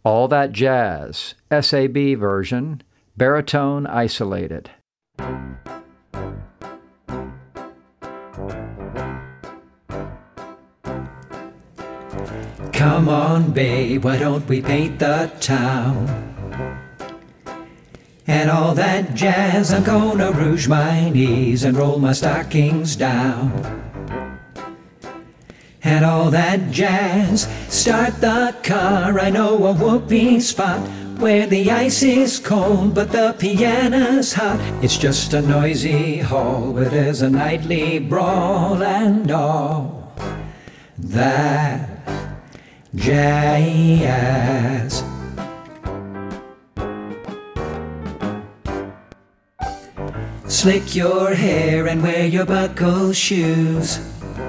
All That Jazz, SAB version, baritone isolated. Come on, babe, why don't we paint the town? And all that jazz, I'm gonna rouge my knees and roll my stockings down. And all that jazz, start the car, I know a whoopee spot where the ice is cold but the piano's hot. It's just a noisy hall where there's a nightly brawl and all that jazz. Slick your hair and wear your buckle shoes.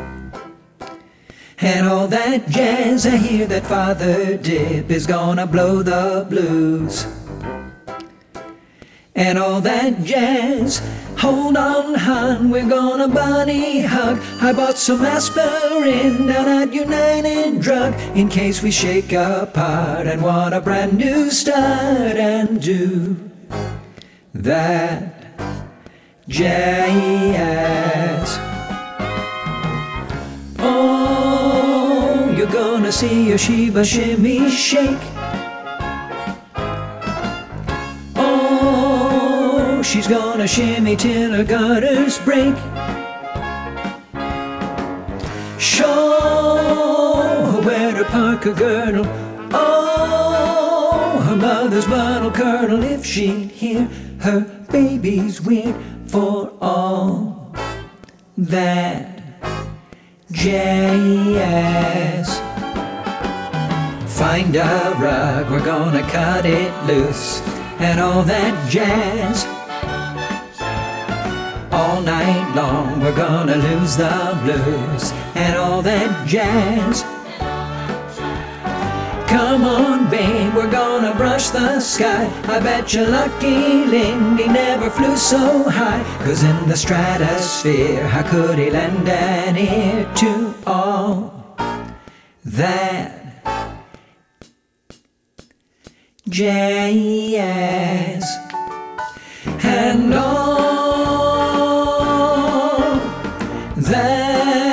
And all that jazz, I hear that Father Dip is gonna blow the blues. And all that jazz, hold on, hon, we're gonna bunny hug. I bought some aspirin down at United Drug in case we shake apart and want a brand new start and do that jazz. Oh, you're gonna see a Sheba shimmy shake. Oh, she's gonna shimmy till her gutters break. Show her where to park her girdle. Oh, her mother's butt'll curdle if she'd hear her baby's weird for all that jazz. Find a rug, we're gonna cut it loose. And all that jazz. All night long we're gonna lose the blues. And all that jazz. Come on, babe, we're gonna brush the sky. I bet you're lucky Lindy never flew so high. 'Cause in the stratosphere, how could he lend an ear to all that jazz? And all that